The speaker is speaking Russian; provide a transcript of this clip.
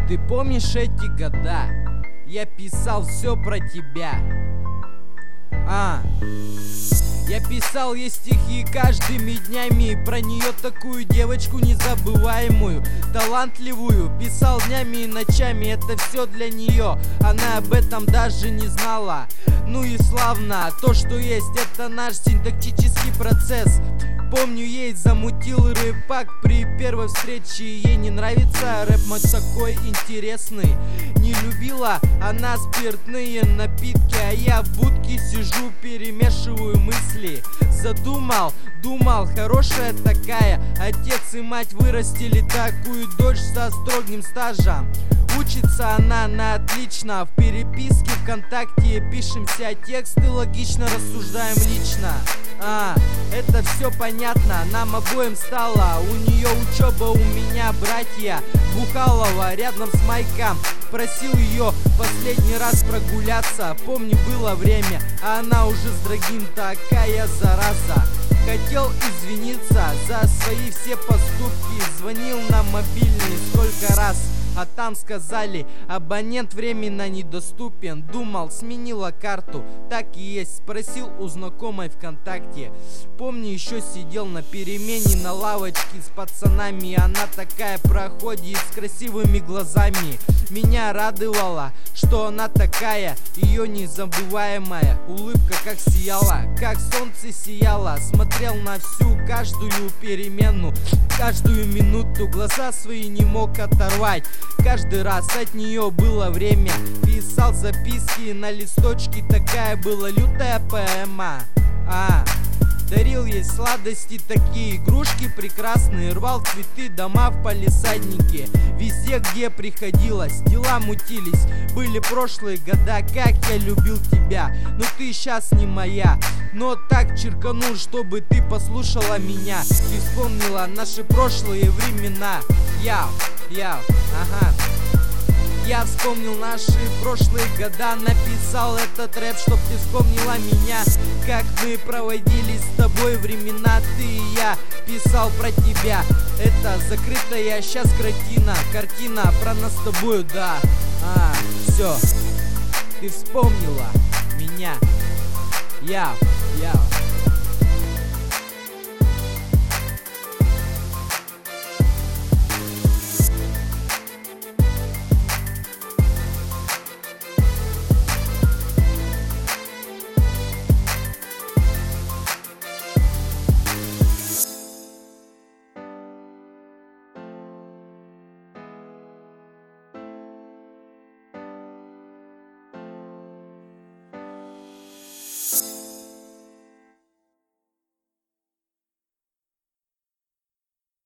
Ты помнишь эти года? Я писал все про тебя. Я писал ей стихи каждыми днями про нее, такую девочку незабываемую, талантливую. Писал днями и ночами, это все для нее. Она об этом даже не знала. Ну и славно, то, что есть, это наш синтактический процесс. Помню, ей замутил рэпак при первой встрече. Ей не нравится рэп мой такой интересный. Не любила она спиртные напитки, а я в будке сижу, перемешиваю мысли. Думал, хорошая такая. Отец и мать вырастили такую дочь со строгим стажем. Учится она на отлично, в переписке ВКонтакте пишемся тексты, логично рассуждаем лично. Это все понятно, нам обоим стало. У нее учеба, у меня братья. Бухалова рядом с Майком. Просил ее последний раз прогуляться. Помню, было время, а она уже с другим, такая зараза. Хотел извиниться за свои все поступки. Звонил на мобильный сколько раз, а там сказали, абонент временно недоступен. Думал, сменила карту, так и есть. Спросил у знакомой ВКонтакте. Помню, еще сидел на перемене на лавочке с пацанами. Она такая проходит с красивыми глазами. Меня радовало, что она такая, ее незабываемая улыбка как сияла, как солнце сияло. Смотрел на всю каждую перемену, каждую минуту, глаза свои не мог оторвать. Каждый раз от нее было время. Писал записки на листочке, такая была лютая поэма. Дарил ей сладости, такие игрушки прекрасные. Рвал цветы, дома в палисаднике. Везде, где приходилось, дела мутились. Были прошлые года, как я любил тебя. Но ты сейчас не моя. Но так черканул, чтобы ты послушала меня и вспомнила наши прошлые времена. Я вспомнил наши прошлые года, написал этот рэп, чтоб ты вспомнила меня. Как мы проводили с тобой времена, ты и я. Писал про тебя, это закрытая сейчас картина про нас с тобою, да. Все, ты вспомнила меня.